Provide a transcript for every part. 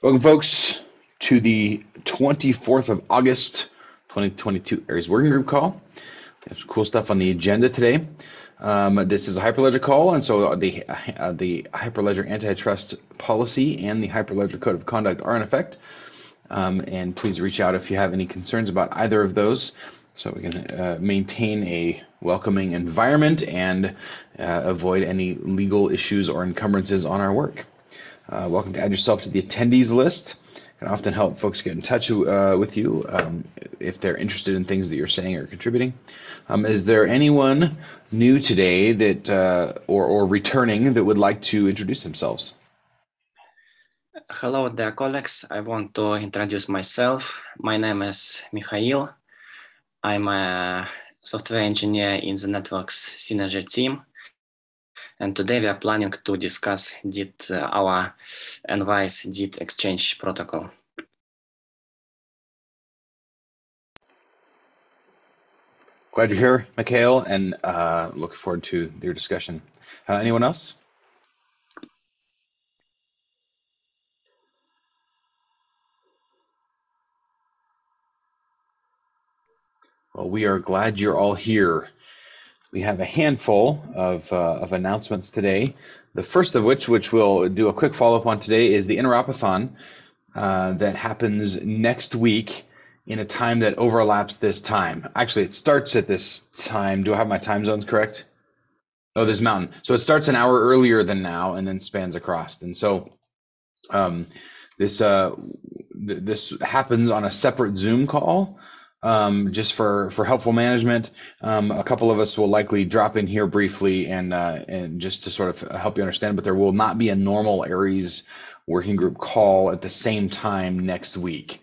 Welcome, folks, to the 24th of August, 2022 Aries Working Group call. We have some cool stuff on the agenda today. This is a Hyperledger call, and so the Hyperledger antitrust policy and the Hyperledger code of conduct are in effect. And please reach out if you have any concerns about either of those, so we can maintain a welcoming environment and avoid any legal issues or encumbrances on our work. Welcome to add yourself to the attendees list. It can often help folks get in touch with you if they're interested in things that you're saying or contributing. Is there anyone new today that or returning that would like to introduce themselves? Hello, dear colleagues. I want to introduce myself. My name is Mikhail. I'm a software engineer in the Networks Synergy team. And today we are planning to discuss our NVICE DIT exchange protocol. Glad you're here, Mikhail, and look forward to your discussion. Anyone else? Well, we are glad you're all here. We have a handful of announcements today. The first of which we'll do a quick follow-up on today, is the Interopathon that happens next week in a time that overlaps this time. Actually, it starts at this time. Do I have my time zones correct? Oh, this mountain. So it starts an hour earlier than now and then spans across. And so this happens on a separate Zoom call. Just for helpful management. A couple of us will likely drop in here briefly and just to sort of help you understand, but there will not be a normal Aries working group call at the same time next week.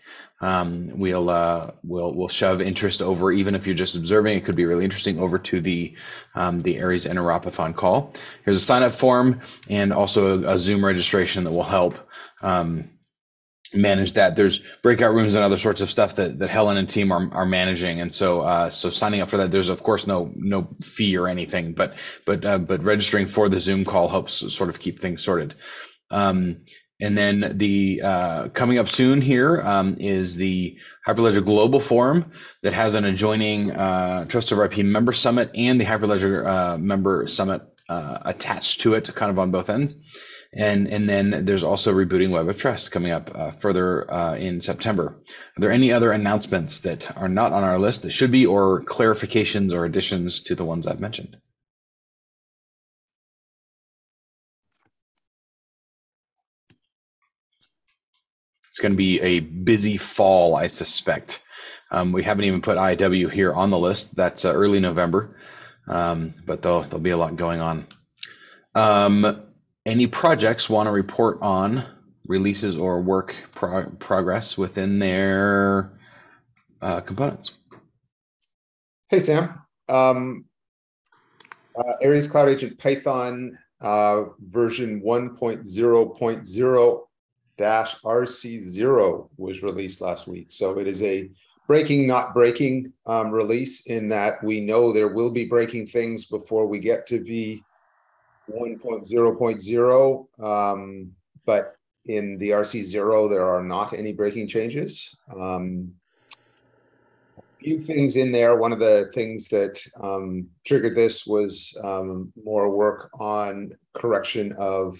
We'll shove interest over, even if you're just observing, it could be really interesting, over to the Aries Interopathon call. Here's a sign up form and also a Zoom registration that will help manage that. There's breakout rooms and other sorts of stuff that Helen and team are managing, and so signing up for that, there's of course no fee or anything, but registering for the Zoom call helps sort of keep things sorted. And then the coming up soon here is the Hyperledger Global Forum that has an adjoining Trust over IP member summit and the Hyperledger member summit attached to it, kind of on both ends. And then there's also Rebooting Web of Trust coming up further in September. Are there any other announcements that are not on our list that should be, or clarifications or additions to the ones I've mentioned? It's going to be a busy fall, I suspect. We haven't even put IW here on the list. That's early November, but there'll be a lot going on. Any projects want to report on releases or work progress within their components? Hey, Sam. Aries Cloud Agent Python version 1.0.0-RC0 was released last week. So it is a breaking, not breaking release, in that we know there will be breaking things before we get to v 1.0.0, but in the RC0 there are not any breaking changes. A few things in there. One of the things that triggered this was more work on correction of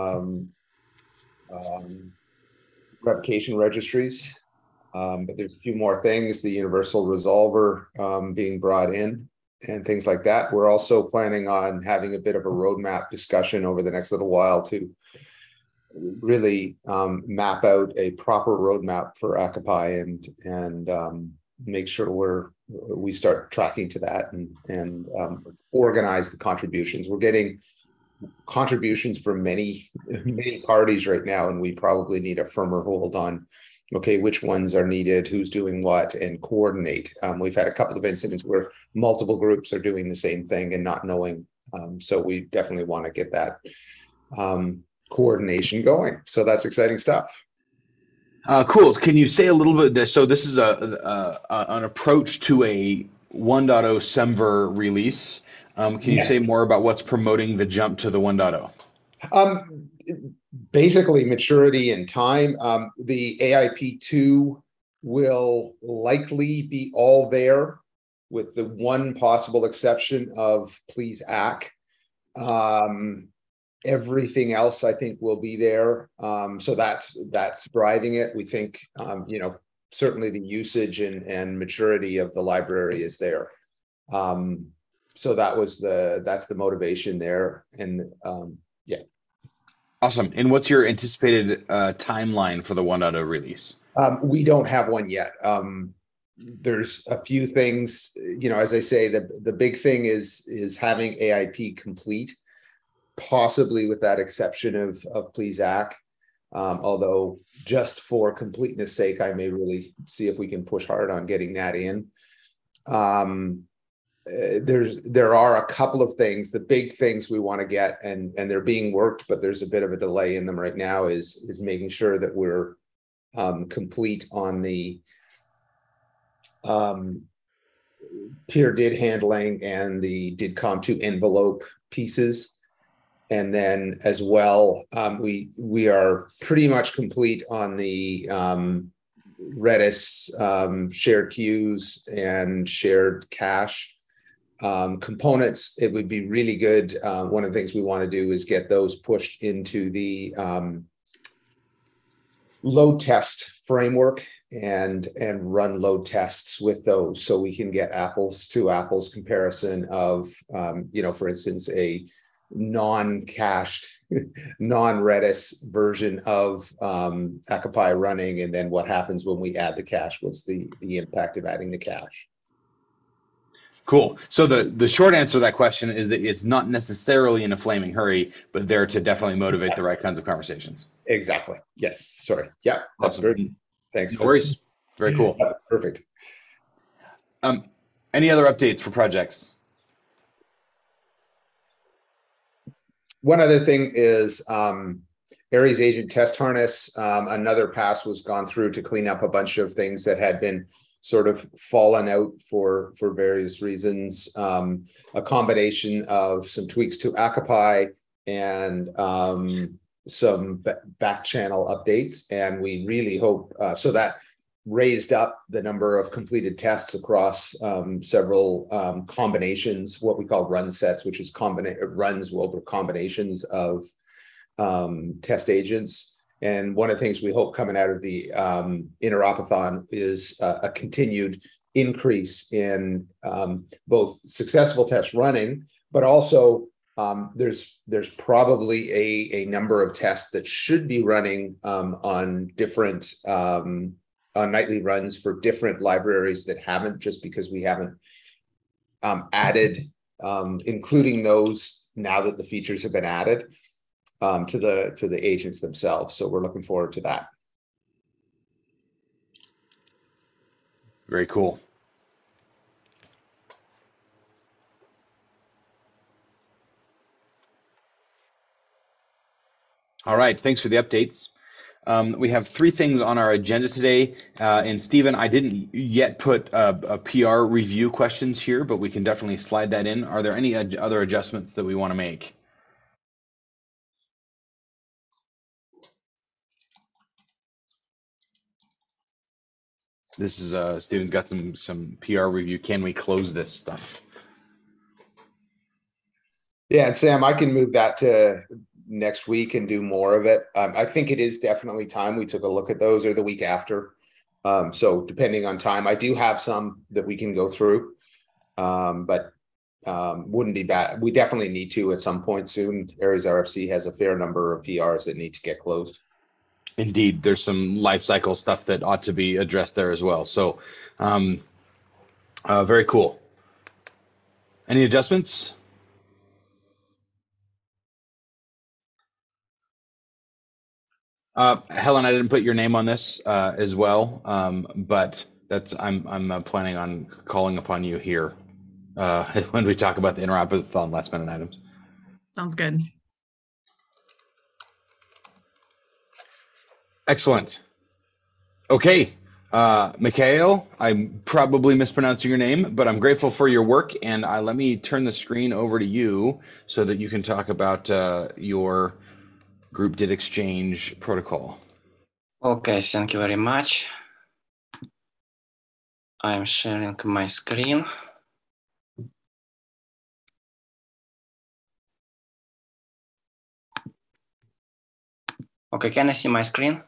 revocation registries, but there's a few more things, the universal resolver being brought in and things like that. We're also planning on having a bit of a roadmap discussion over the next little while to really map out a proper roadmap for Akapai and make sure we start tracking to that and organize the contributions. We're getting contributions from many parties right now, and we probably need a firmer hold on, okay, which ones are needed, who's doing what, and coordinate. We've had a couple of incidents where multiple groups are doing the same thing and not knowing. So we definitely want to get that coordination going. So that's exciting stuff. Cool. Can you say a little bit? So this is an approach to a 1.0 SEMVer release. Can you say more about what's promoting the jump to the 1.0? Basically maturity and time. The AIP2 will likely be all there, with the one possible exception of Please Act. Everything else I think will be there. So that's driving it. We think, certainly the usage and maturity of the library is there. So that's the motivation there. And yeah. Awesome. And what's your anticipated timeline for the 1.0 release? We don't have one yet. There's a few things, as I say, the big thing is having AIP complete, possibly with that exception of Please Act. Although just for completeness sake, I may really see if we can push hard on getting that in. There are a couple of things, the big things we want to get, and they're being worked, but there's a bid of a delay in them right now, is making sure that we're complete on the peer did handling and the DIDCOM2 envelope pieces. And then as well, we are pretty much complete on the Redis shared queues and shared cache components. It would be really good. One of the things we want to do is get those pushed into the load test framework and run load tests with those, so we can get apples to apples comparison of, for instance, a non-cached, non-Redis version of Akapai running, and then what happens when we add the cache. What's the impact of adding the cache? Cool. So the short answer to that question is that it's not necessarily in a flaming hurry, but there to definitely motivate the right kinds of conversations. Exactly. Yes. Sorry. Yeah. That's Awesome. good. Thanks. No worries. Very cool. Perfect. Any other updates for projects? One other thing is Aries Agent Test Harness. Another pass was gone through to clean up a bunch of things that had been sort of fallen out for various reasons. A combination of some tweaks to Akapai and some back channel updates. And we really hope, so that raised up the number of completed tests across several combinations, what we call run sets, which is runs over combinations of test agents. And one of the things we hope coming out of the Interopathon is a continued increase in both successful tests running, but also there's probably a number of tests that should be running on different on nightly runs for different libraries that haven't, just because we haven't added, including those now that the features have been added to the agents themselves. So we're looking forward to that. Very cool. All right, thanks for the updates. We have 3 things on our agenda today, and Stephen, I didn't yet put a PR review questions here, but we can definitely slide that in. Are there any other adjustments that we want to make? This is Stephen's got some PR review. Can we close this stuff? Yeah, and Sam, I can move that to next week and do more of it. I think it is definitely time we took a look at those, or the week after. So depending on time, I do have some that we can go through, but wouldn't be bad. We definitely need to at some point soon. Aries RFC has a fair number of PRs that need to get closed. Indeed, there's some life cycle stuff that ought to be addressed there as well. So very cool. Any adjustments? Helen, I didn't put your name on this as well, but I'm planning on calling upon you here when we talk about the Interopathon last minute items. Sounds good. Excellent. Okay, Mikhail, I'm probably mispronouncing your name, but I'm grateful for your work, and let me turn the screen over to you so that you can talk about your group did exchange protocol. Okay, thank you very much. I'm sharing my screen. Okay, can I see my screen?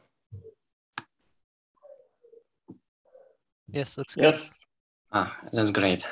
Yes, looks good. Yes. That's great.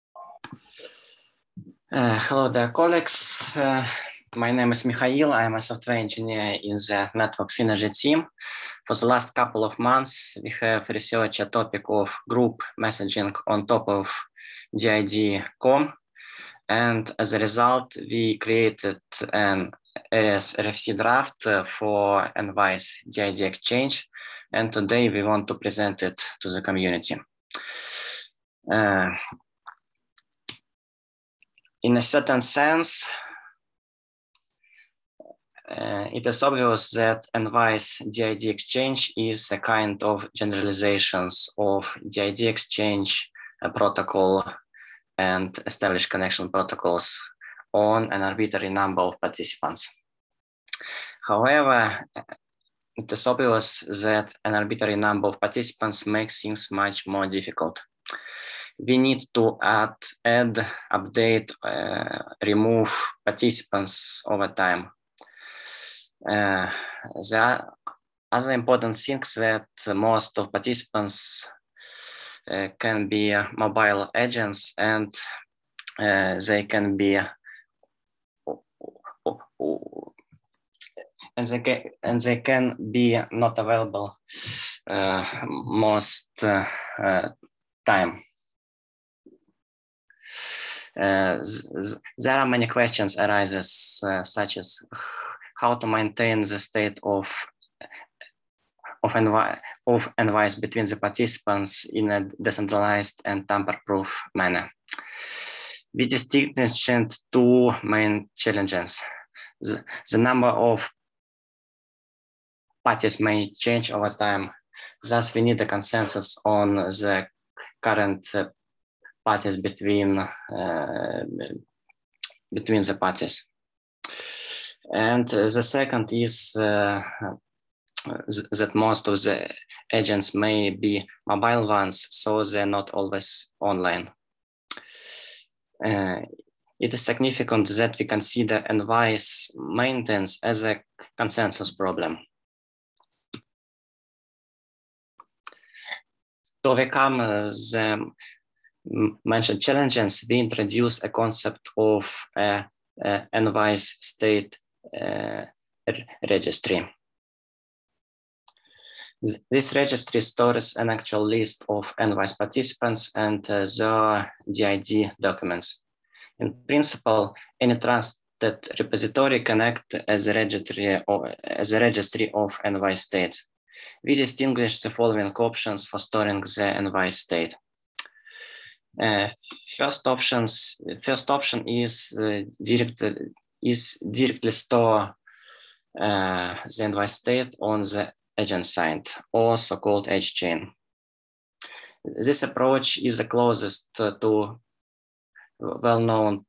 Hello there, colleagues. My name is Mikhail. I'm a software engineer in the Network Synergy team. For the last couple of months, we have researched a topic of group messaging on top of DID.com. And as a result, we created an ARIAS RFC draft for NVICE DID exchange. And today we want to present it to the community. In a certain sense, it is obvious that NVICE DID exchange is a kind of generalizations of DID exchange protocol and established connection protocols on an arbitrary number of participants. However, it is obvious that an arbitrary number of participants makes things much more difficult. We need to add, update, remove participants over time. There are other important things that most of participants can be mobile agents, and they can be they can be not available most time. There are many questions arises, such as how to maintain the state of NVICE between the participants in a decentralized and tamper-proof manner. We distinguished two main challenges. The number of parties may change over time. Thus, we need a consensus on the current parties between the parties. And the second is that most of the agents may be mobile ones, so they're not always online. It is significant that we consider NVICE maintenance as a consensus problem. To overcome the mentioned challenges, we introduce a concept of NVICE state registry. This registry stores an actual list of NVICE participants and their DID documents. In principle, any trusted repository can act as a registry of NVICE states. We distinguish the following options for storing the NVICE state. First option is directly store the NVICE state on the agent side, or so-called edge chain. This approach is the closest to well-known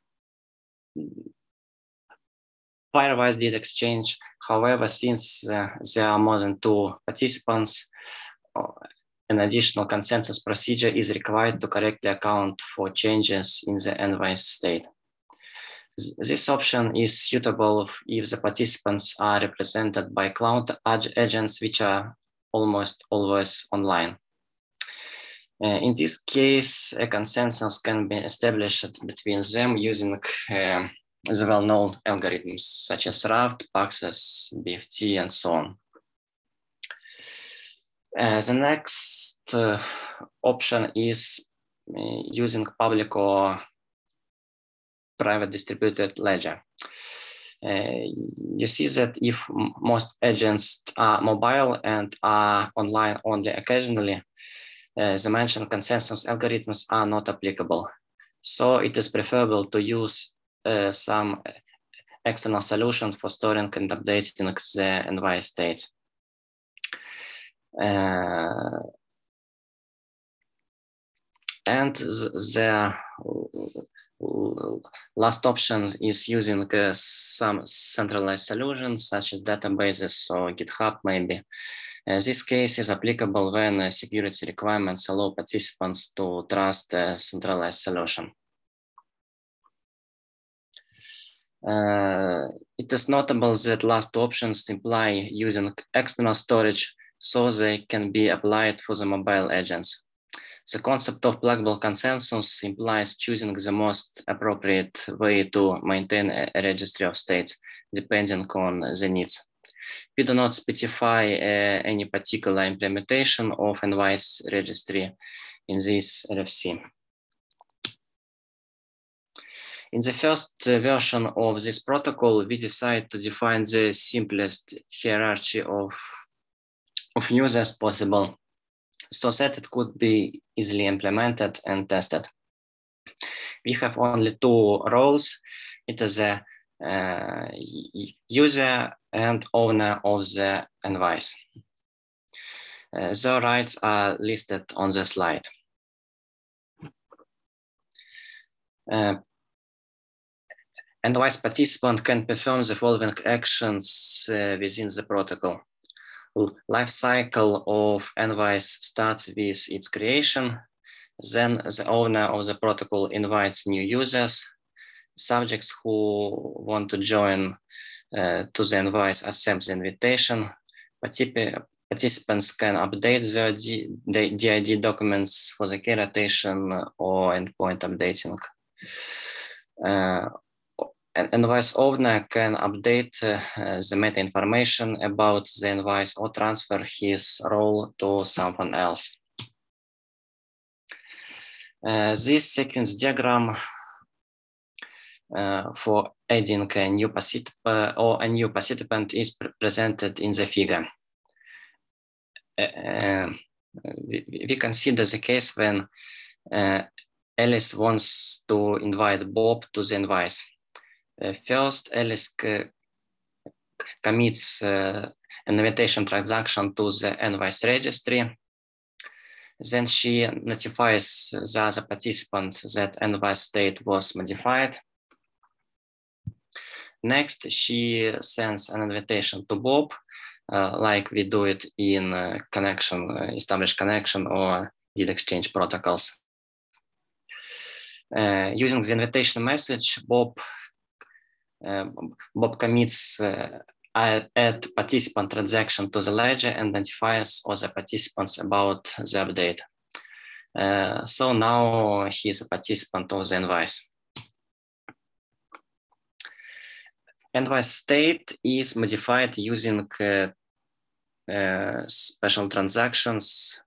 pairwise DID exchange. However, since there are more than two participants, an additional consensus procedure is required to correctly account for changes in the NVICE state. This option is suitable if the participants are represented by cloud agents, which are almost always online. In this case, a consensus can be established between them using the well-known algorithms such as RAFT, Paxos, BFT, and so on. The next option is using public or private distributed ledger. You see that if most agents are mobile and are online only occasionally, the mentioned consensus algorithms are not applicable. So it is preferable to use some external solutions for storing and updating the NVICE states. And the last option is using some centralized solutions such as databases or GitHub maybe. This case is applicable when security requirements allow participants to trust a centralized solution. It is notable that last options imply using external storage, so they can be applied for the mobile agents. The concept of pluggable consensus implies choosing the most appropriate way to maintain a registry of states, depending on the needs. We do not specify any particular implementation of NVICE registry in this RFC. In the first version of this protocol, we decided to define the simplest hierarchy of users possible, so that it could be easily implemented and tested. We have only two roles. It is a user and owner of the NVICE. Their rights are listed on the slide. NVICE participant can perform the following actions within the protocol. Life cycle of NVICE starts with its creation. Then the owner of the protocol invites new users. Subjects who want to join to the NVICE accept the invitation. Participants can update their DID documents for the key rotation or endpoint updating. An NVICE owner can update the meta information about the NVICE or transfer his role to someone else. This sequence diagram for adding a new participant is presented in the figure. We consider the case when Alice wants to invite Bob to the NVICE. First, Alice commits an invitation transaction to the NVICE registry. Then she notifies the other participants that NVICE state was modified. Next, she sends an invitation to Bob, like we do it in established connection or DID exchange protocols. Using the invitation message, Bob commits add participant transaction to the ledger and notifies other participants about the update. So now he's a participant of the NVICE. NVICE state is modified using special transactions,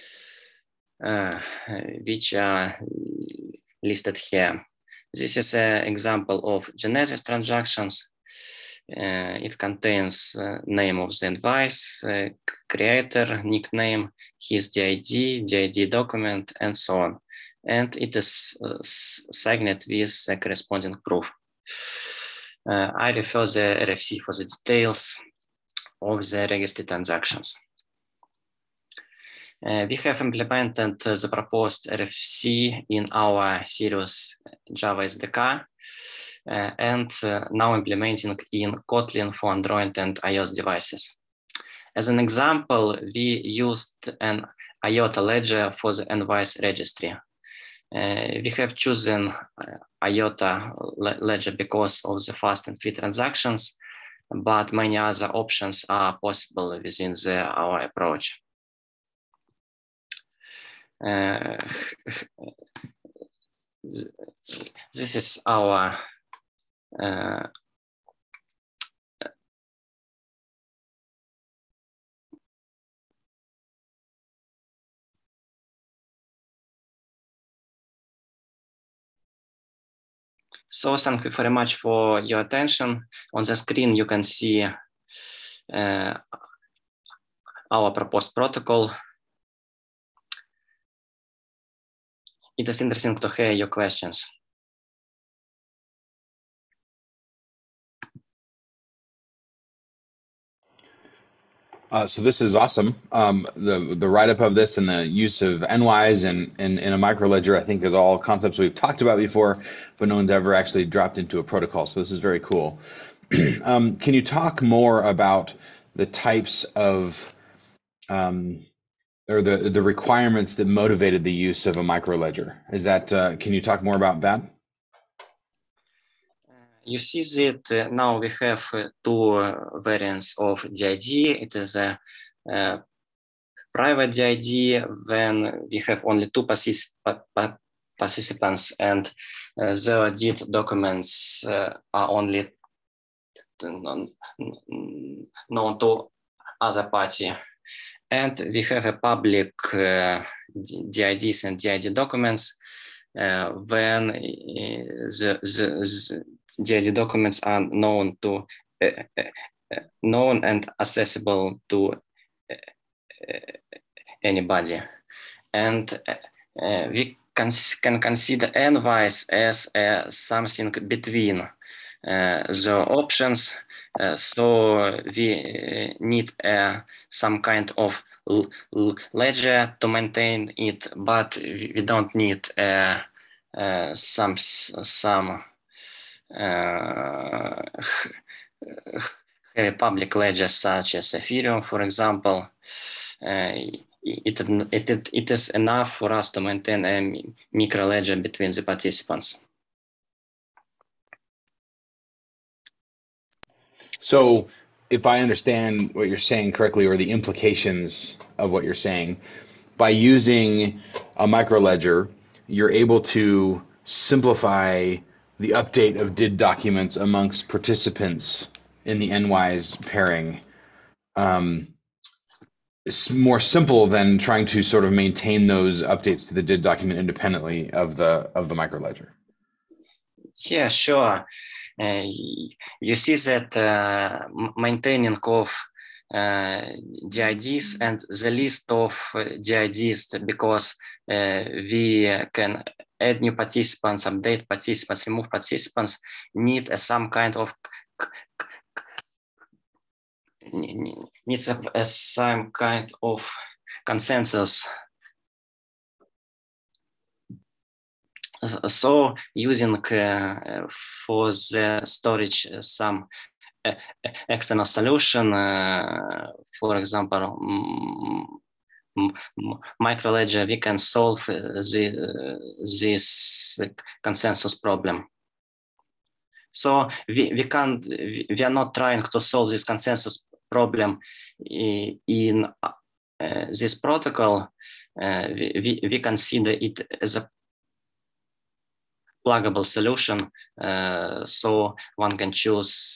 which are listed here. This is an example of Genesis transactions. It contains name of the NVICE, creator, nickname, his DID document, and so on. And it is signed with the corresponding proof. I refer the RFC for the details of the registry transactions. We have implemented the proposed RFC in our Sirius Java SDK and now implementing in Kotlin for Android and iOS devices. As an example, we used an IOTA ledger for the NVICE registry. We have chosen IOTA ledger because of the fast and free transactions, but many other options are possible within our approach. This is our so thank you very much for your attention. On the screen, you can see our proposed protocol. It is interesting to hear your questions. So this is awesome. The write-up of this and the use of NWISE and in a microledger, I think, is all concepts we've talked about before, but no one's ever actually dropped into a protocol. So this is very cool. Can you talk more about the types of or the requirements that motivated the use of a microledger? Is that can you talk more about that? You see that now we have two variants of DID. It is a private DID when we have only two participants and the DID documents are only known to other party. And we have a public DIDs and DID documents when the DID documents are known and accessible to anybody. And we can consider NWISE as something between the options. So we need some kind of ledger to maintain it, but we don't need some public ledgers such as Ethereum, for example. It is enough for us to maintain a micro ledger between the participants. So if I understand what you're saying correctly, or the implications of what you're saying, by using a microledger, you're able to simplify the update of DID documents amongst participants in the NWISE pairing. It's more simple than trying to sort of maintain those updates to the DID document independently of the microledger. Yeah, sure. You see that maintaining of DIDs and the list of DIDs, because we can add new participants, update participants, remove participants, need some kind of some kind of consensus. So using for the storage some external solution, for example, microledger, we can solve this consensus problem. So we are not trying to solve this consensus problem in this protocol. We consider it as a pluggable solution, so one can choose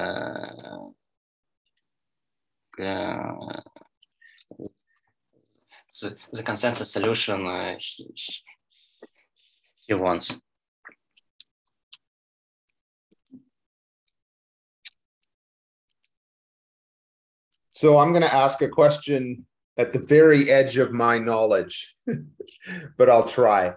the consensus solution he wants. So I'm going to ask a question at the very edge of my knowledge, but I'll try.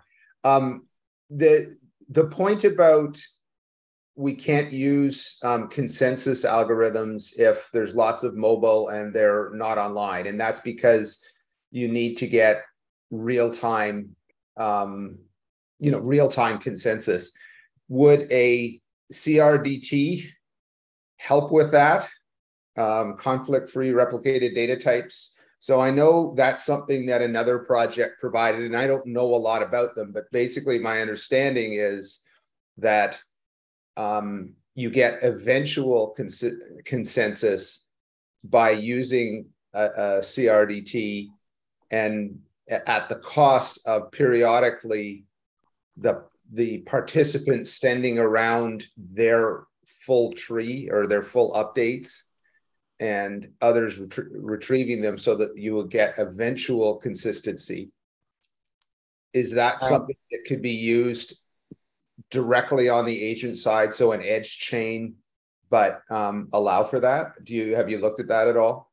The point about we can't use consensus algorithms if there's lots of mobile and they're not online, and that's because you need to get real-time, real-time consensus. Would a CRDT help with that? Conflict-free replicated data types. So I know that's something that another project provided, and I don't know a lot about them, but basically my understanding is that you get eventual consensus by using a CRDT, and at the cost of periodically the participants sending around their full tree or their full updates, and others retrieving them, so that you will get eventual consistency. Is that something that could be used directly on the agent side, so an edge chain, but allow for that? Have you looked at that at all?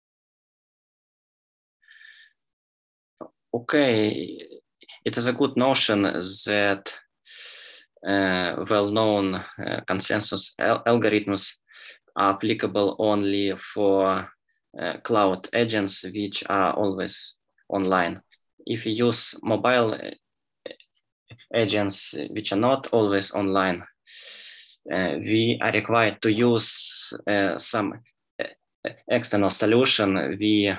Okay, it is a good notion that well-known consensus algorithms are applicable only for cloud agents which are always online. If you use mobile agents which are not always online, we are required to use some external solution. We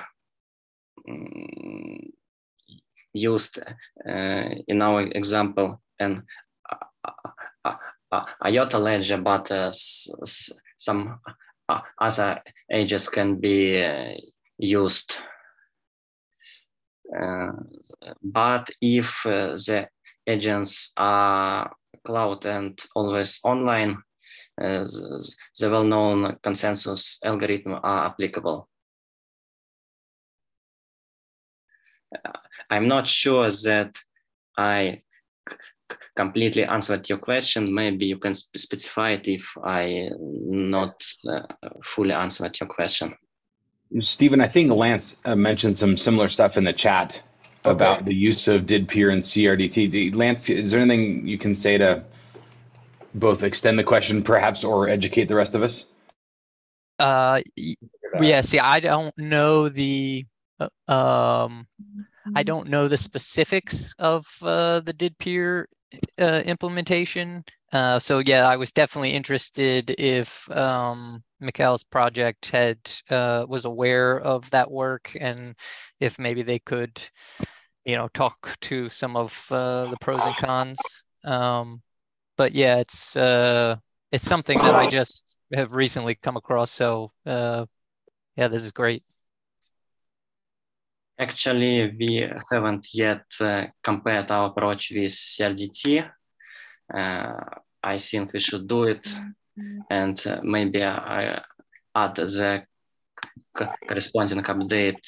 used in our example an IOTA ledger, but some other agents can be used. But if the agents are cloud and always online, the well-known consensus algorithm are applicable. I'm not sure that I completely answered your question. Maybe you can specify it if I not fully answered your question. Stephen, I think Lance mentioned some similar stuff in the chat about the use of DidPeer and CRDT. Lance, is there anything you can say to both extend the question perhaps or educate the rest of us? Yeah, see, I don't know the specifics of the DidPeer implementation. So yeah, I was definitely interested if Mikhail's project was aware of that work, and if maybe they could, talk to some of the pros and cons. But yeah, it's something that I just have recently come across. So yeah, this is great. Actually, we haven't yet compared our approach with CRDT. I think we should do it, and maybe I add the corresponding update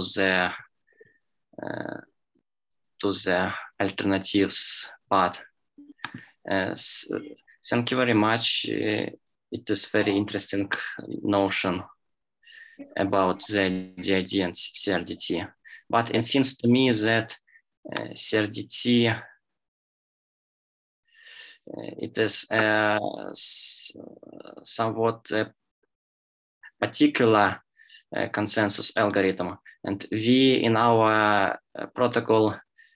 to the alternatives part. Thank you very much. It is very interesting notion about the DID and CRDT. But it seems to me that CRDT it is somewhat particular consensus algorithm, and we in our protocol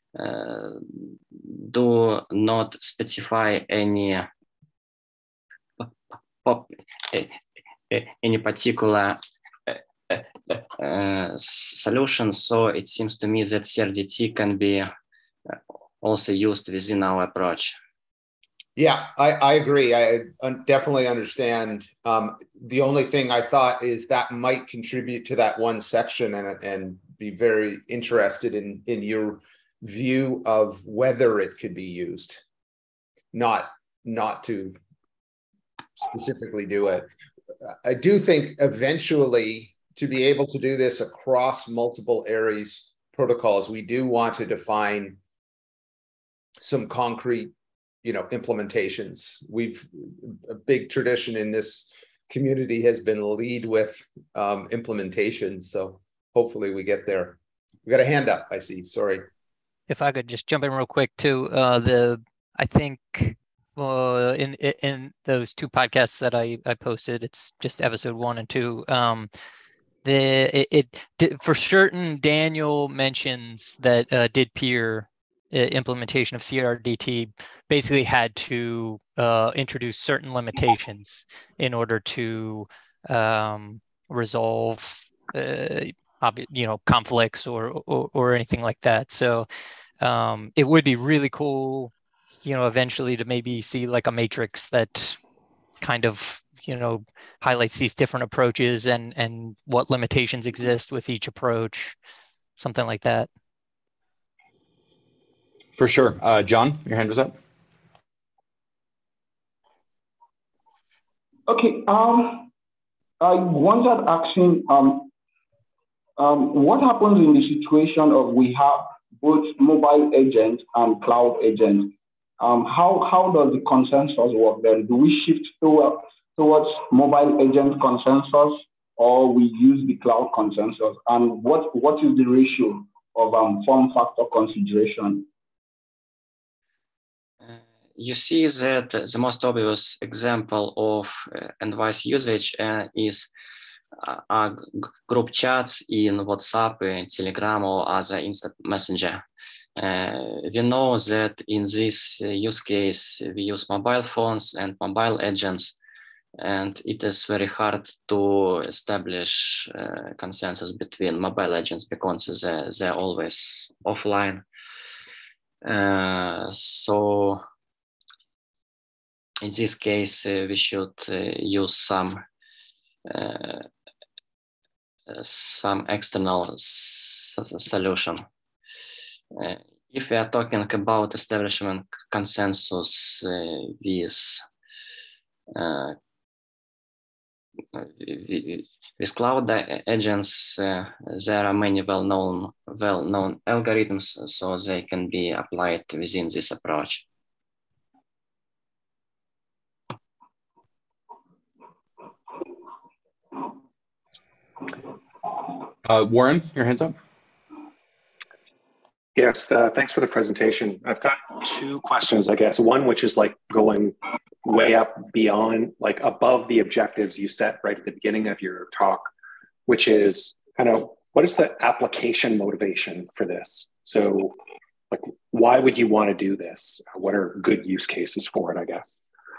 do not specify any particular solution. So it seems to me that CRDT can be also used within our approach. Yeah, I agree. I definitely understand. The only thing I thought is that might contribute to that one section, and be very interested in your view of whether it could be used, not to specifically do it. I do think eventually, to be able to do this across multiple Aries protocols, we do want to define some concrete, implementations. A big tradition in this community has been lead with implementation. So hopefully we get there. We got a hand up, I see. Sorry. If I could just jump in real quick too, I think in those two podcasts that I posted, it's just episode 1 and 2. For certain, Daniel mentions that DidPeer implementation of CRDT basically had to introduce certain limitations in order to resolve conflicts or anything like that. So it would be really cool, eventually to maybe see like a matrix that kind of highlights these different approaches and what limitations exist with each approach, something like that. For sure. John, your hand was up. Okay. I wanted asking, what happens in the situation of we have both mobile agents and cloud agents? How does the consensus work then? Do we shift towards mobile agent consensus, or we use the cloud consensus? And what is the ratio of form factor consideration? You see that the most obvious example of advice usage is are group chats in WhatsApp, Telegram, or other instant messenger. We know that in this use case, we use mobile phones and mobile agents, and it is very hard to establish consensus between mobile agents because they're always offline. So in this case, we should use some external solution. If we are talking about establishment consensus with cloud agents, there are many well-known algorithms, so they can be applied within this approach. Warren, your hands up. Yes, thanks for the presentation. I've got two questions, I guess. One, which is like going way up beyond, like above the objectives you set right at the beginning of your talk, which is kind of, what is the application motivation for this? So like, why would you want to do this? What are good use cases for it, I guess?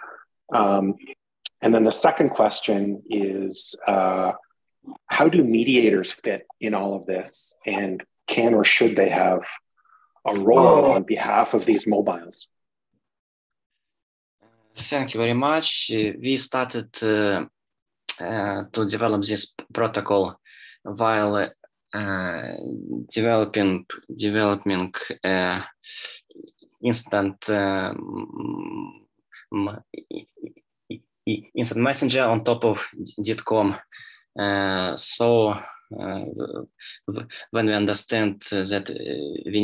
And then the second question is, how do mediators fit in all of this? And can or should they have a role on behalf of these mobiles? Thank you very much. We started to develop this protocol while developing instant messenger on top of DIDComm. So when we understand that we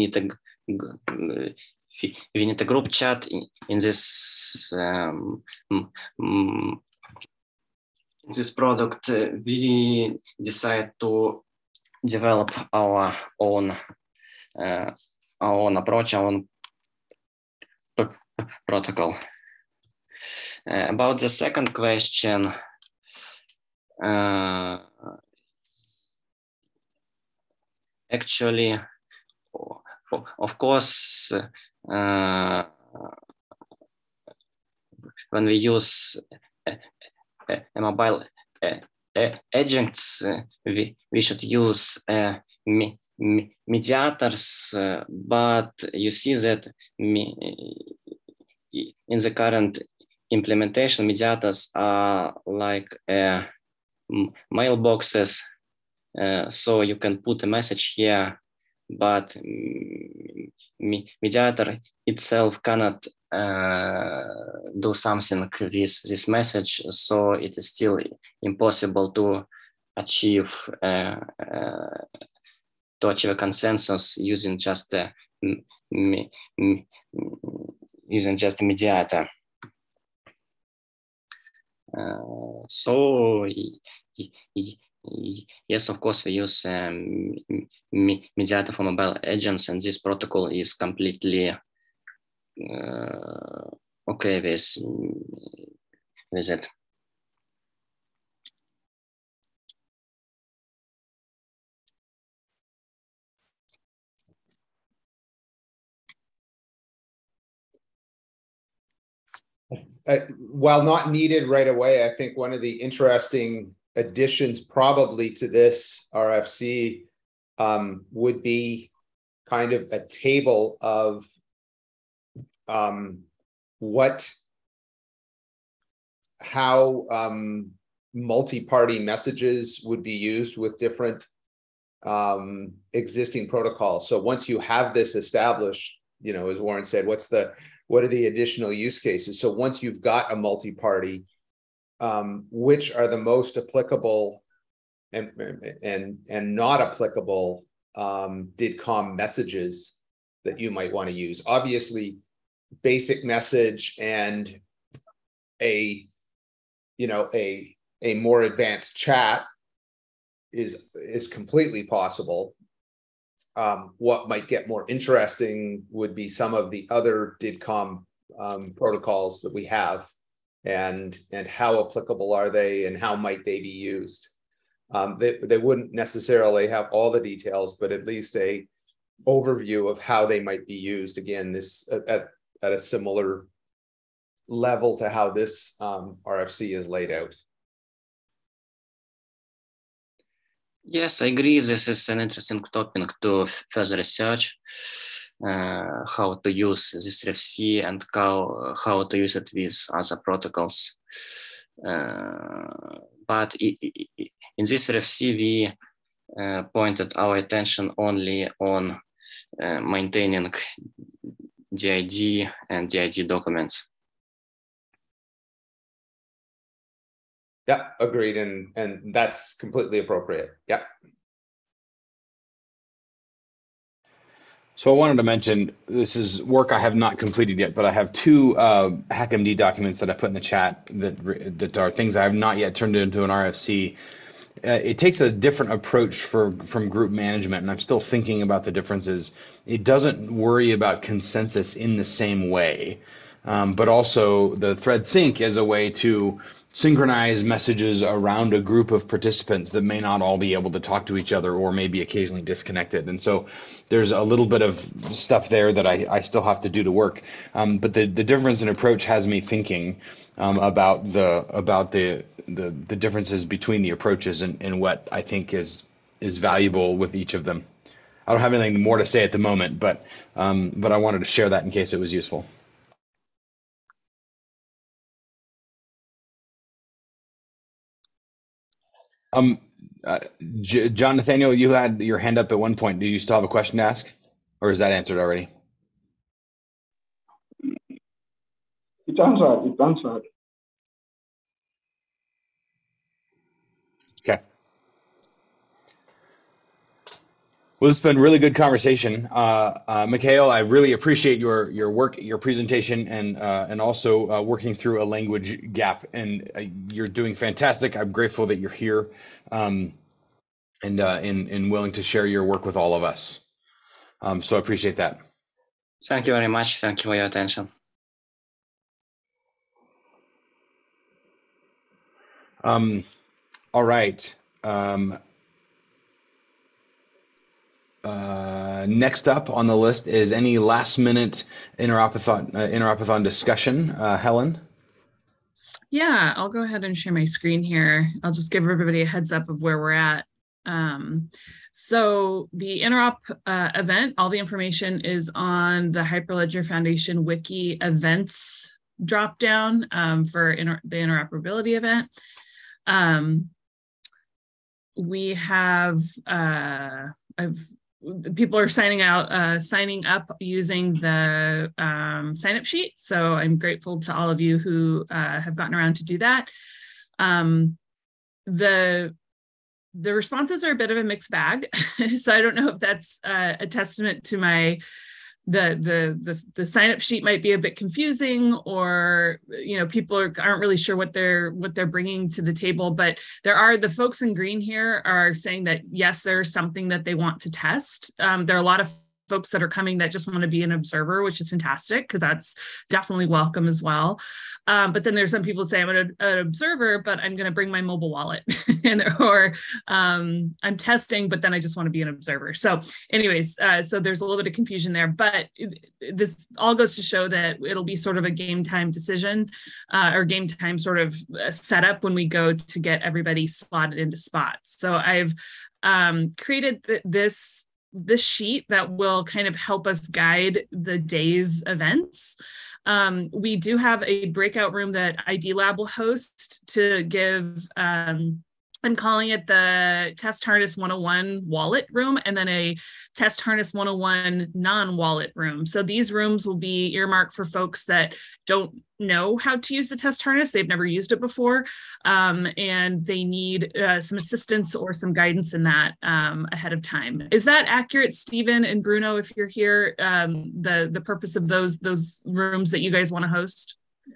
need a group chat in this product, we decide to develop our own approach, our own protocol. About the second question, actually, of course, when we use a mobile agents, we should use mediators, but you see that in the current implementation, mediators are like mailboxes, so you can put a message here, but mediator itself cannot do something with this message, so it is still impossible to achieve a consensus using just a mediator. So yes, of course, we use mediator for mobile agents, and this protocol is completely okay with it. While not needed right away, I think one of the interesting additions probably to this RFC would be kind of a table of how multi-party messages would be used with different existing protocols. So once you have this established, you know, as Warren said, what are the additional use cases? So once you've got a multi-party, which are the most applicable and not applicable DIDComm messages that you might want to use? Obviously, basic message and a more advanced chat is completely possible. What might get more interesting would be some of the other DIDComm protocols that we have, and how applicable are they, and how might they be used. They wouldn't necessarily have all the details, but at least a overview of how they might be used. Again, this at a similar level to how this RFC is laid out. Yes, I agree. This is an interesting topic to further research, how to use this RFC and how to use it with other protocols. But in this RFC, we pointed our attention only on maintaining DID and DID documents. Yeah, agreed, and that's completely appropriate. Yeah. So I wanted to mention, this is work I have not completed yet, but I have two HackMD documents that I put in the chat that are things I have not yet turned into an RFC. It takes a different approach from group management, and I'm still thinking about the differences. It doesn't worry about consensus in the same way, but also the thread sync is a way to synchronize messages around a group of participants that may not all be able to talk to each other or may be occasionally disconnected. And so there's a little bit of stuff there that I still have to do to work. But the difference in approach has me thinking about the differences between the approaches and what I think is valuable with each of them. I don't have anything more to say at the moment, but I wanted to share that in case it was useful. John Nathaniel, you had your hand up at one point. Do you still have a question to ask, or is that answered already? It's answered. It's answered. Okay. Well, it's been a really good conversation. Mikhail, I really appreciate your work, your presentation, and also working through a language gap. And you're doing fantastic. I'm grateful that you're here and willing to share your work with all of us. So I appreciate that. Thank you very much. Thank you for your attention. All right. Next up on the list is any last-minute Interopathon discussion. Helen? Yeah, I'll go ahead and share my screen here. I'll just give everybody a heads up of where we're at. So the Interop event, all the information is on the Hyperledger Foundation Wiki events dropdown for the interoperability event. We have people are signing up using the sign-up sheet. So I'm grateful to all of you who have gotten around to do that. The responses are a bit of a mixed bag. So I don't know if that's a testament to my the sign-up sheet might be a bit confusing, or people aren't really sure what they're bringing to the table. But the folks in green here are saying that yes, there's something that they want to test. There are a lot of folks that are coming that just want to be an observer, which is fantastic because that's definitely welcome as well. But then there's some people say I'm an observer, but I'm going to bring my mobile wallet, or I'm testing, but then I just want to be an observer. So anyways, so there's a little bit of confusion there, but this all goes to show that it'll be sort of a game time decision or game time sort of setup when we go to get everybody slotted into spots. So I've created this sheet that will kind of help us guide the day's events. We do have a breakout room that ID Lab will host to give, I'm calling it the Test Harness 101 wallet room, and then a Test Harness 101 non-wallet room. So these rooms will be earmarked for folks that don't know how to use the Test Harness. They've never used it before, and they need some assistance or some guidance in that ahead of time. Is that accurate, Stephen and Bruno, if you're here, the purpose of those rooms that you guys want to host?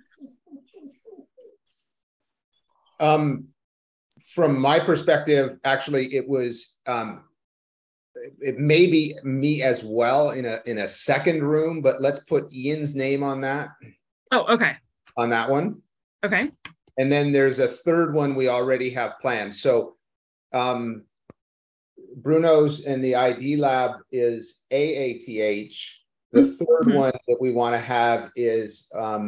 From my perspective, actually, it was it may be me as well in a second room, but let's put Ian's name on that. Oh, okay. On that one. Okay. And then there's a third one we already have planned. So Bruno's in the ID lab is AATH. The third one that we want to have is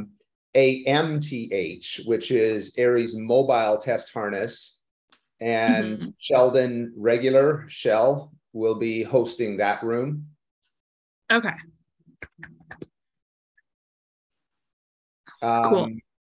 AMTH, which is Aries Mobile Test Harness. And Sheldon Regular, Shell, will be hosting that room. Okay. Cool.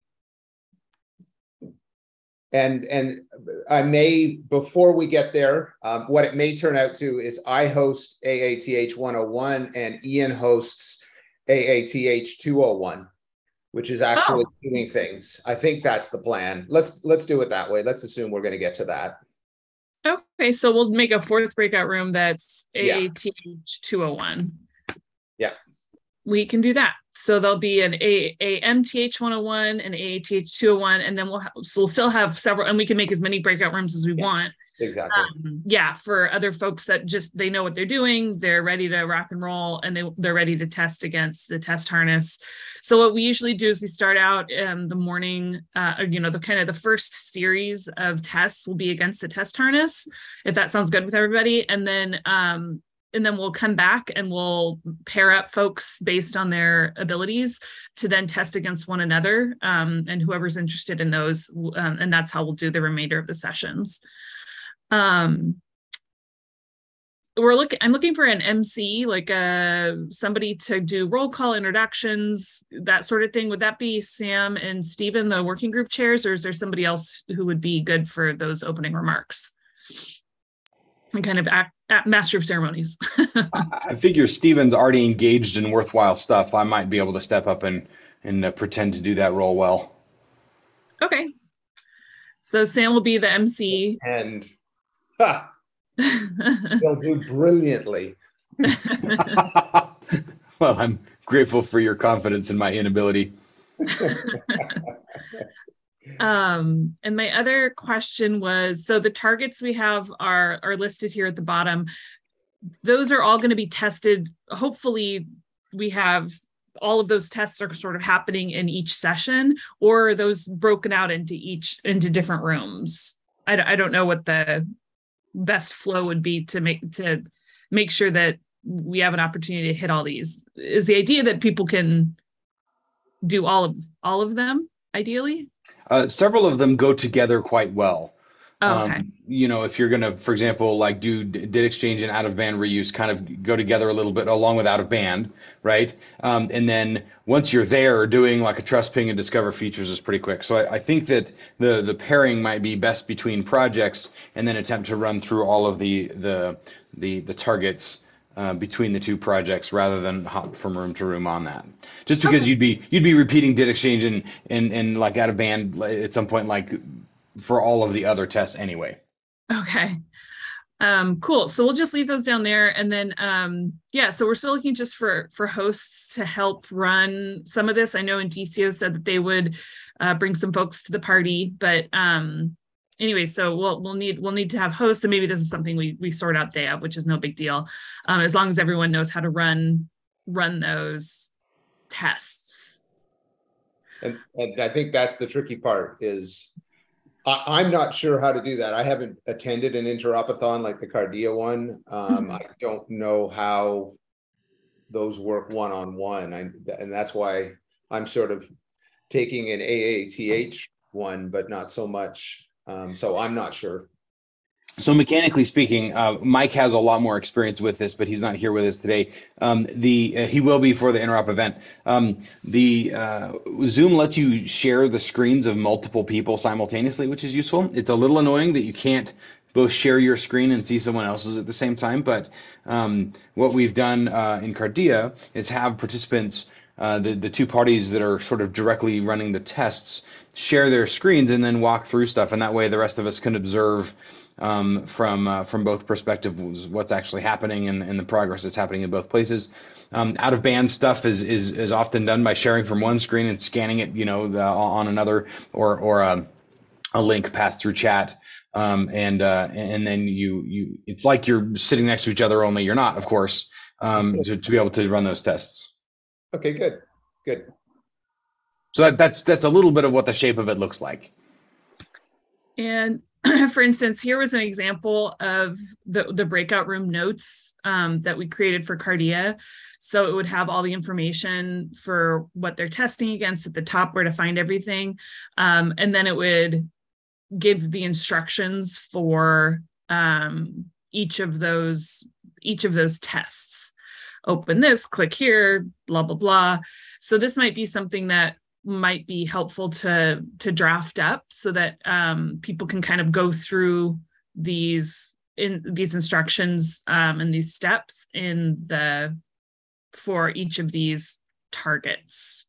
And I may, before we get there, what it may turn out to is I host AATH 101 and Ian hosts AATH 201, which is actually doing things. I think that's the plan. Let's do it that way. Let's assume we're going to get to that. Okay, so we'll make a fourth breakout room that's AATH 201. Yeah. We can do that. So there'll be an AMTH 101 and AATH 201, and then we'll still have several, and we can make as many breakout rooms as we want. Exactly. For other folks that just, they know what they're doing, they're ready to rock and roll, and they're ready to test against the test harness. So what we usually do is we start out the morning, the first series of tests will be against the test harness, if that sounds good with everybody. And then we'll come back and we'll pair up folks based on their abilities to then test against one another, and whoever's interested in those. And that's how we'll do the remainder of the sessions. I'm looking for an MC, like somebody to do roll call introductions, that sort of thing. Would that be Sam and Stephen, the working group chairs, or is there somebody else who would be good for those opening remarks? And kind of master of ceremonies. I figure Steven's already engaged in worthwhile stuff. I might be able to step up and pretend to do that role well. Okay. So Sam will be the MC. And he'll do brilliantly. Well, I'm grateful for your confidence in my inability. And my other question was, so the targets we have are listed here at the bottom. Those are all going to be tested. Hopefully we have all of those tests are sort of happening in each session, or are those broken out into different rooms? I don't know what the best flow would be to make sure that we have an opportunity to hit all these. Is the idea that people can do all of them ideally? Several of them go together quite well. Oh, okay. If you're going to, for example, like do did exchange and out of band reuse kind of go together a little bit along with out of band, right? And then once you're there, doing like a trust ping and discover features is pretty quick. So I think that the pairing might be best between projects, and then attempt to run through all of the targets between the two projects rather than hop from room to room on that. Just because you'd be repeating did exchange and like out of band at some point, like for all of the other tests anyway. Okay. Cool. So we'll just leave those down there. And then, so we're still looking just for hosts to help run some of this. I know Indicio said that they would bring some folks to the party, but anyway, so we'll need to have hosts, and maybe this is something we sort out day of, which is no big deal, as long as everyone knows how to run those tests. And I think that's the tricky part is I'm not sure how to do that. I haven't attended an interopathon like the Cardia one. I don't know how those work one-on-one, and that's why I'm sort of taking an AATH one, but not so much. So I'm not sure. So mechanically speaking, Mike has a lot more experience with this, but he's not here with us today. He will be for the interop event. Zoom lets you share the screens of multiple people simultaneously, which is useful. It's a little annoying that you can't both share your screen and see someone else's at the same time. But what we've done in Cardia is have participants, the two parties that are sort of directly running the tests, share their screens and then walk through stuff, and that way the rest of us can observe from both perspectives what's actually happening and the progress that's happening in both places. Out of band stuff is often done by sharing from one screen and scanning it, on another, or a link passed through chat, and then you it's like you're sitting next to each other, only you're not, of course, to be able to run those tests. Okay, good. So that's a little bit of what the shape of it looks like. And for instance, here was an example of the breakout room notes that we created for Cardia. So it would have all the information for what they're testing against at the top, where to find everything. And then it would give the instructions for each of those tests. Open this, click here, blah, blah, blah. So this might be something that might be helpful to draft up so that people can kind of go through these instructions and these steps for each of these targets.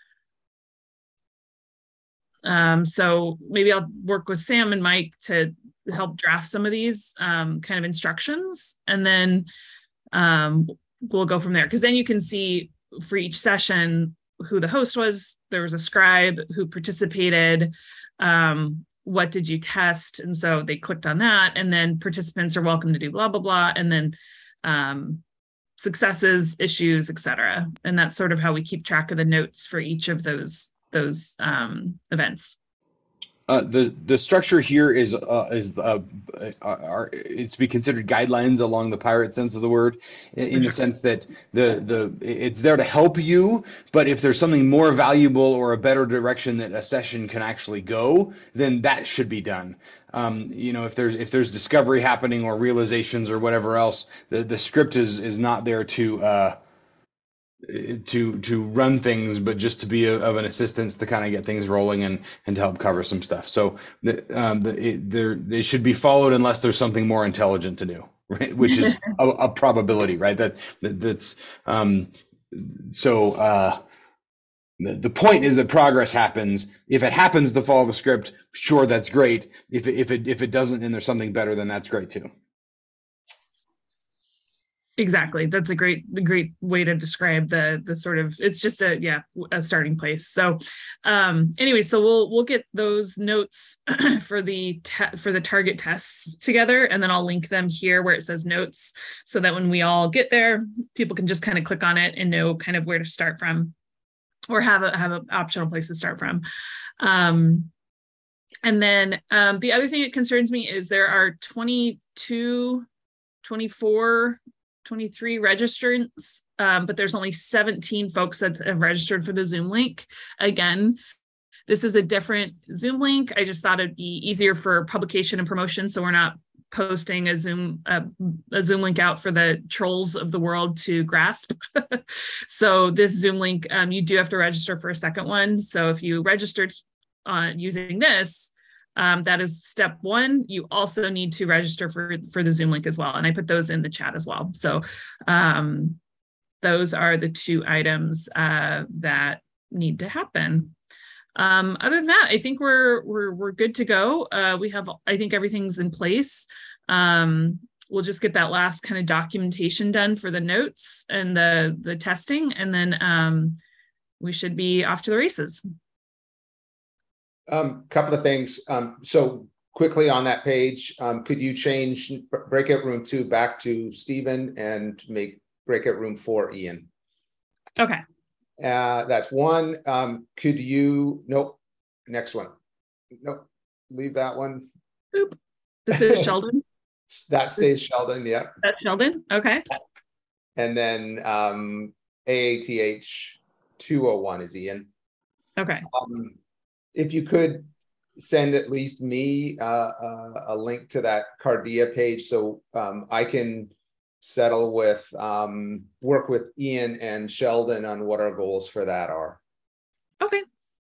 So maybe I'll work with Sam and Mike to help draft some of these kind of instructions, and then we'll go from there, because then you can see for each session who the host was. There was a scribe who participated. What did you test? And so they clicked on that, and then participants are welcome to do blah, blah, blah. And then successes, issues, etc. And that's sort of how we keep track of the notes for each of those events. The structure here is it's to be considered guidelines along the pirate sense of the word, in the sense that it's there to help you, but if there's something more valuable or a better direction that a session can actually go, then that should be done. If there's discovery happening or realizations or whatever else, the script is not there to run things, but just to be of an assistance to kind of get things rolling and to help cover some stuff. So they should be followed unless there's something more intelligent to do, right? Which is a probability, right? That's the point is that progress happens. If it happens to follow the script, sure, that's great. If it doesn't and there's something better, then that's great too. Exactly. That's a great way to describe the sort of, it's just a starting place. So anyway, so we'll get those notes for the target tests together, and then I'll link them here where it says notes, so that when we all get there, people can just kind of click on it and know kind of where to start from, or have an optional place to start from. And then the other thing that concerns me is there are 22, 24, 23 registrants, but there's only 17 folks that have registered for the Zoom link. Again, this is a different Zoom link. I just thought it'd be easier for publication and promotion, so we're not posting a Zoom link out for the trolls of the world to grasp. So this Zoom link, you do have to register for a second one. So if you registered using this, that is step one. You also need to register for the Zoom link as well. And I put those in the chat as well. So those are the two items that need to happen. Other than that, I think we're good to go. I think everything's in place. We'll just get that last kind of documentation done for the notes and the testing, and then we should be off to the races. Couple of things. So quickly on that page, could you change breakout room 2 back to Stephen and make breakout room 4 Ian? Okay. That's one. Could you, nope, next one. Nope, leave that one. Oop. This is Sheldon. That stays Sheldon, yeah. That's Sheldon, okay. And then AATH 201 is Ian. Okay. If you could send at least me a link to that Cardia page, so I can settle with, work with Ian and Sheldon on what our goals for that are. Okay.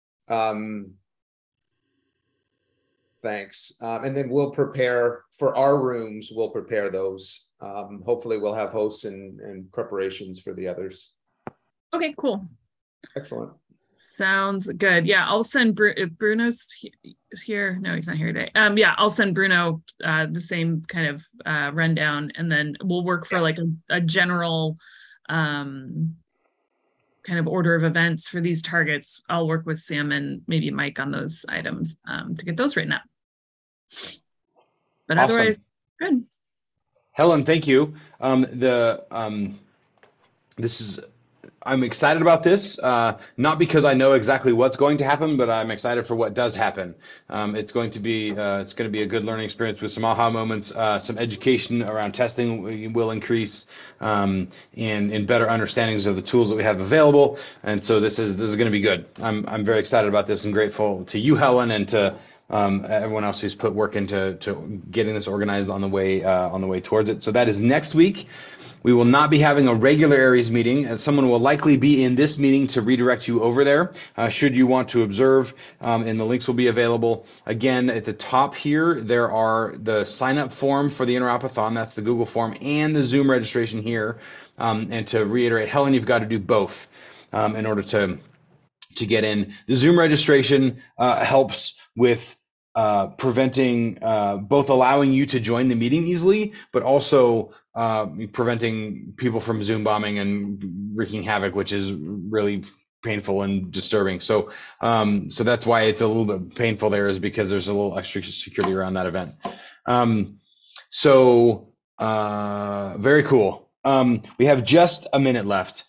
Thanks. And then we'll prepare for our rooms, we'll prepare those. Hopefully we'll have hosts and preparations for the others. Okay, cool. Excellent. Sounds good. Yeah, I'll send Bruno's here. No, he's not here today. Yeah, I'll send Bruno the same kind of rundown, and then we'll work for like a general kind of order of events for these targets. I'll work with Sam and maybe Mike on those items to get those written up. But awesome. Otherwise, good. Helen, thank you. This is I'm excited about this, not because I know exactly what's going to happen, but I'm excited for what does happen. It's going to be a good learning experience with some aha moments, some education around testing will increase, and better understandings of the tools that we have available. And so this is going to be good. I'm very excited about this and grateful to you, Helen, and to everyone else who's put work into getting this organized on the way towards it. So that is next week. We will not be having a regular Aries meeting, and someone will likely be in this meeting to redirect you over there, should you want to observe, and the links will be available. Again, at the top here, there are the sign-up form for the Interopathon, that's the Google form, and the Zoom registration here. And to reiterate, Helen, you've got to do both in order to get in. The Zoom registration helps with preventing both allowing you to join the meeting easily, but also preventing people from Zoom bombing and wreaking havoc, which is really painful and disturbing. So that's why it's a little bit painful there, is because there's a little extra security around that event. Very cool. We have just a minute left.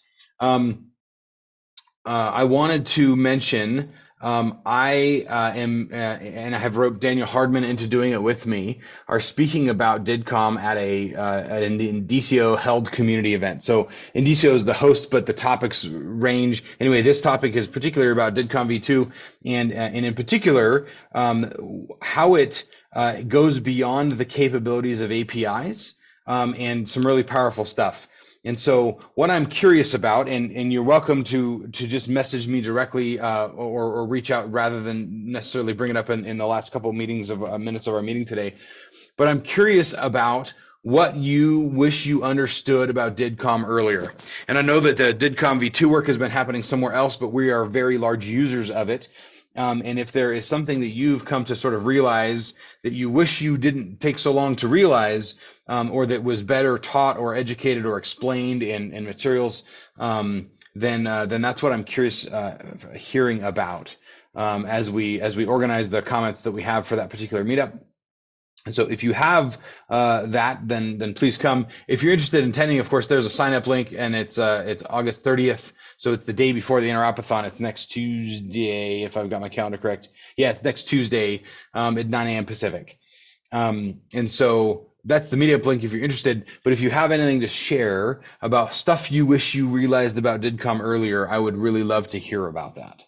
I wanted to mention I am, and I have roped Daniel Hardman into doing it with me, are speaking about DIDCOM at an Indicio held community event. So Indicio is the host, but the topics range. Anyway, this topic is particularly about DIDCOM v2, and in particular, how it goes beyond the capabilities of APIs, and some really powerful stuff. And so what I'm curious about, and you're welcome to just message me directly or reach out rather than necessarily bring it up in the last couple of minutes of our meeting today. But I'm curious about what you wish you understood about DIDCOM earlier. And I know that the DIDCOM v2 work has been happening somewhere else, but we are very large users of it. And if there is something that you've come to sort of realize that you wish you didn't take so long to realize, or that was better taught or educated or explained in materials, then that's what I'm curious hearing about as we organize the comments that we have for that particular meetup. And so if you have that, then please come. If you're interested in attending, of course, there's a sign up link, and it's August 30th. So it's the day before the Interopathon. It's next Tuesday, if I've got my calendar correct. Yeah, it's next Tuesday at 9 a.m. Pacific. And so that's the meetup link if you're interested. But if you have anything to share about stuff you wish you realized about DIDCOM earlier, I would really love to hear about that.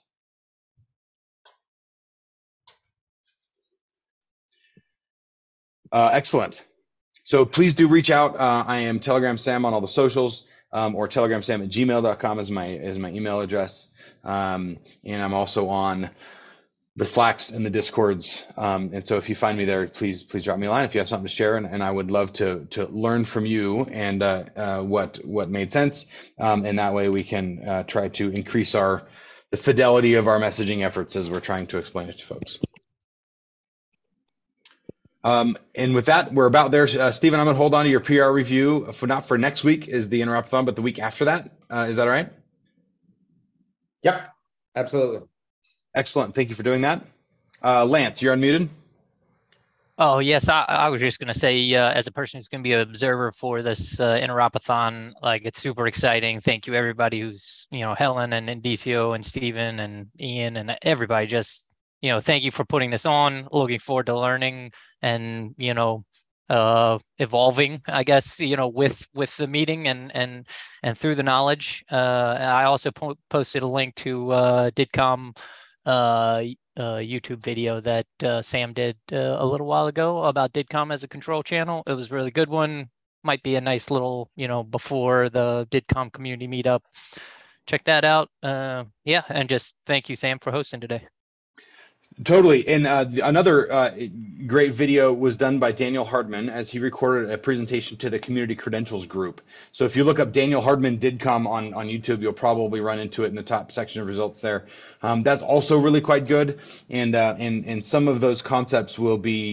Excellent. So please do reach out. I am Telegram Sam on all the socials, or telegramsam@gmail.com is my email address. And I'm also on the Slacks and the Discords. And so if you find me there, please drop me a line if you have something to share. And I would love to learn from you and what made sense. And that way we can try to increase the fidelity of our messaging efforts as we're trying to explain it to folks. And with that, we're about there. Stephen, I'm going to hold on to your PR review not for next week is the Interopathon, but the week after that. Is that all right? Yep, absolutely. Excellent. Thank you for doing that. Lance, you're unmuted. Oh, yes. I was just going to say, as a person who's going to be an observer for this Interopathon, like, it's super exciting. Thank you, everybody who's, Helen and Indicio and Stephen and Ian and everybody. Just, thank you for putting this on. Looking forward to learning and, evolving, I guess, with the meeting and through the knowledge. I also posted a link to DIDCOM YouTube video that Sam did a little while ago about DIDCOM as a control channel. It was a really good one. Might be a nice little, before the DIDCOM community meetup. Check that out. Yeah, and just thank you, Sam, for hosting today. Totally. And another great video was done by Daniel Hardman as he recorded a presentation to the community credentials group. So if you look up Daniel Hardman DIDCOM on YouTube, you'll probably run into it in the top section of results there. That's also really quite good. And some of those concepts will be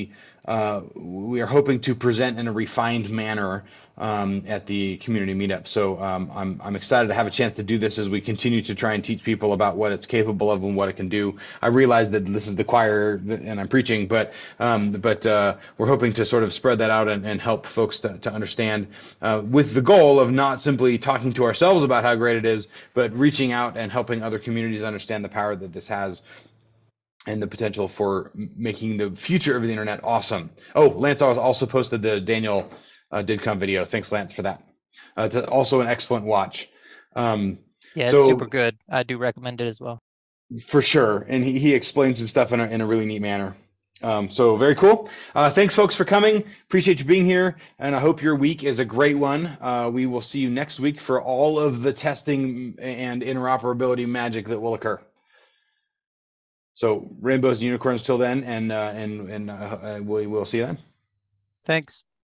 we are hoping to present in a refined manner at the community meetup. So I'm excited to have a chance to do this as we continue to try and teach people about what it's capable of and what it can do. I realize that this is the choir and I'm preaching, but we're hoping to sort of spread that out and help folks to understand with the goal of not simply talking to ourselves about how great it is, but reaching out and helping other communities understand the power that this has and the potential for making the future of the internet awesome. Oh, Lance also posted the Daniel DidCon video. Thanks, Lance, for that. It's also an excellent watch. Yeah, it's super good. I do recommend it as well. For sure, and he explains some stuff in a really neat manner. So very cool. Thanks, folks, for coming. Appreciate you being here, and I hope your week is a great one. We will see you next week for all of the testing and interoperability magic that will occur. So rainbows and unicorns till then, and we will see you then. Thanks.